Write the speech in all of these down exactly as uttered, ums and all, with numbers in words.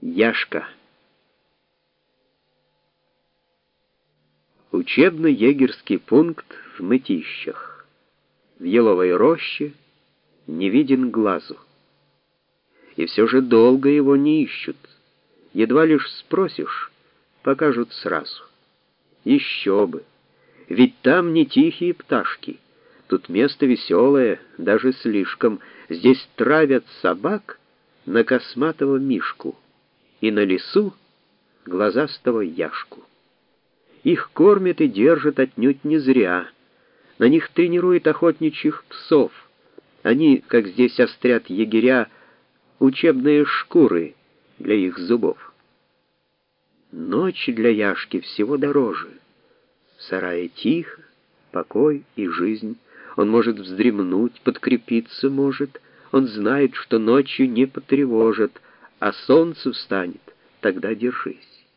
Яшка. Учебно-егерский пункт в Мытищах. В еловой роще не виден глазу. И все же долго его не ищут. Едва лишь спросишь, покажут сразу. Еще бы, ведь там не тихие пташки. Тут место веселое, даже слишком. Здесь травят собак на косматого мишку и на лесу глазастого яшку. Их кормят и держат отнюдь не зря. На них тренируют охотничьих псов. Они, как здесь острят егеря, учебные шкуры для их зубов. Ночь для яшки всего дороже. В сарае тихо, покой и жизнь. Он может вздремнуть, подкрепиться может. Он знает, что ночью не потревожат, а солнце встанет, тогда держись.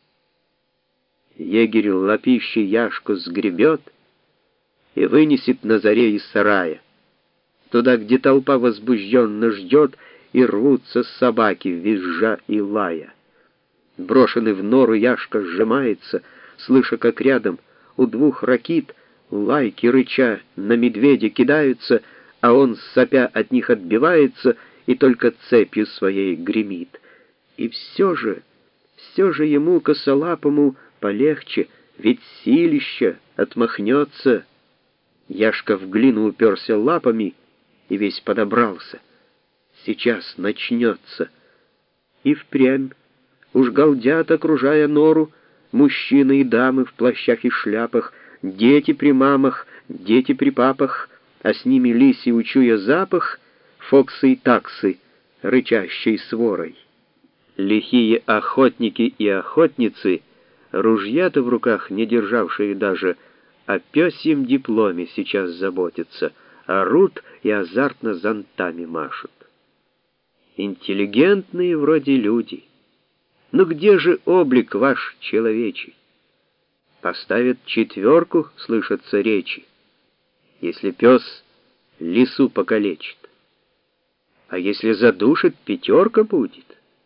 Егерь лапищей яшку сгребет и вынесет на заре из сарая, туда, где толпа возбужденно ждет, и рвутся собаки, визжа и лая. Брошенный в нору яшка сжимается, слыша, как рядом у двух ракит лайки рыча на медведя кидаются, а он, сопя, от них отбивается и только цепью своей гремит. И все же, все же ему, косолапому, полегче, ведь силища отмахнется. Яшка в глину уперся лапами и весь подобрался. Сейчас начнется. И впрямь уж галдят, окружая нору, мужчины и дамы в плащах и шляпах, дети при мамах, дети при папах, а с ними лиси, учуя запах, фоксы и таксы, рычащей сворой. Лихие охотники и охотницы, ружья-то в руках не державшие даже, о пёсьем дипломе сейчас заботятся, орут и азартно зонтами машут. Интеллигентные вроде люди. Но где же облик ваш человечий? Поставят четверку, слышатся речи, если пес лису покалечит. А если задушит, пятерка будет.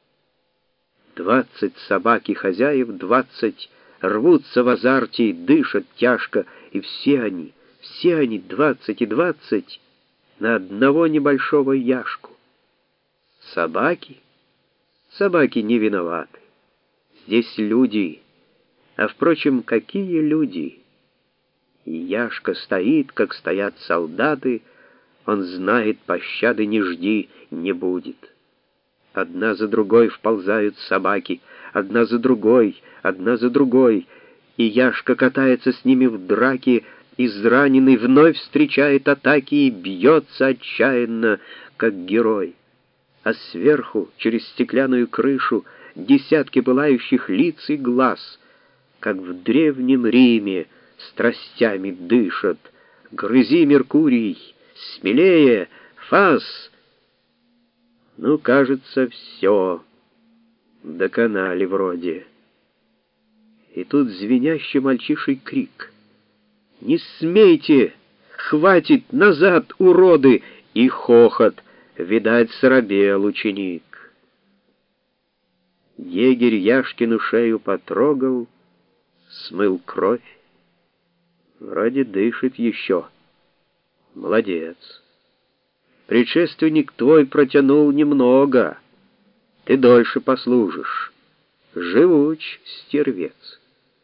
Двадцать собак и хозяев, двадцать рвутся в азарте и дышат тяжко, и все они, все они, двадцать и двадцать, на одного небольшого яшку. Собаки? Собаки не виноваты. Здесь люди. А, впрочем, какие люди? И яшка стоит, как стоят солдаты. Он знает, пощады не жди, не будет. Одна за другой вползают собаки, одна за другой, одна за другой, и яшка катается с ними в драке, израненный вновь встречает атаки и бьется отчаянно, как герой. А сверху, через стеклянную крышу, десятки пылающих лиц и глаз, как в древнем Риме, страстями дышат. Грызи, Меркурий, смелее, фас! Ну, кажется, все. Доконали вроде. И тут звенящий мальчиший крик. «Не смейте! Хватит! Назад, уроды!» И хохот. Видать, срабел ученик. Егерь Яшкину шею потрогал, смыл кровь. Вроде дышит еще. Молодец. Предшественник твой протянул немного. Ты дольше послужишь. Живуч, стервец.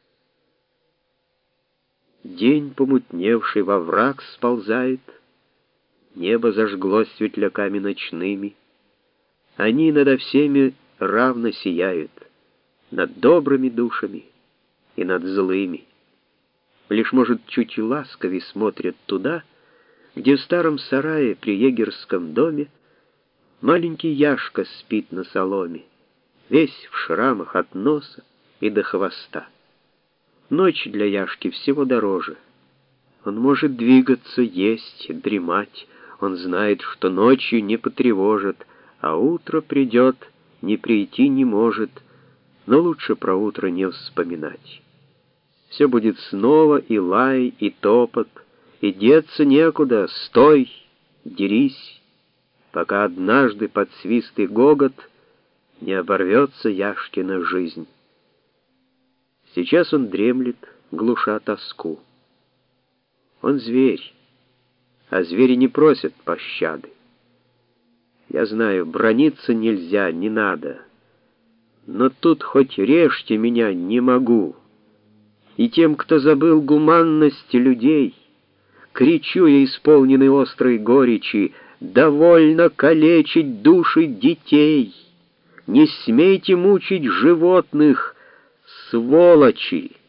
День, помутневший во враг, сползает. Небо зажглось светляками ночными. Они надо всеми равно сияют, над добрыми душами и над злыми. Лишь, может, чуть ласковее смотрят туда, где в старом сарае при егерском доме маленький Яшка спит на соломе, весь в шрамах от носа и до хвоста. Ночь для Яшки всего дороже. Он может двигаться, есть, дремать. Он знает, что ночью не потревожит, а утро придет, не прийти не может, но лучше про утро не вспоминать. Все будет снова и лай, и топот, и деться некуда, стой, дерись, пока однажды под свист и гогот не оборвется Яшкина жизнь. Сейчас он дремлет, глуша тоску. Он зверь, а звери не просят пощады. Я знаю, браниться нельзя, не надо, но тут хоть режьте меня, не могу. И тем, кто забыл гуманность людей, кричу я, исполненный острой горечи: довольно калечить души детей, не смейте мучить животных, сволочи!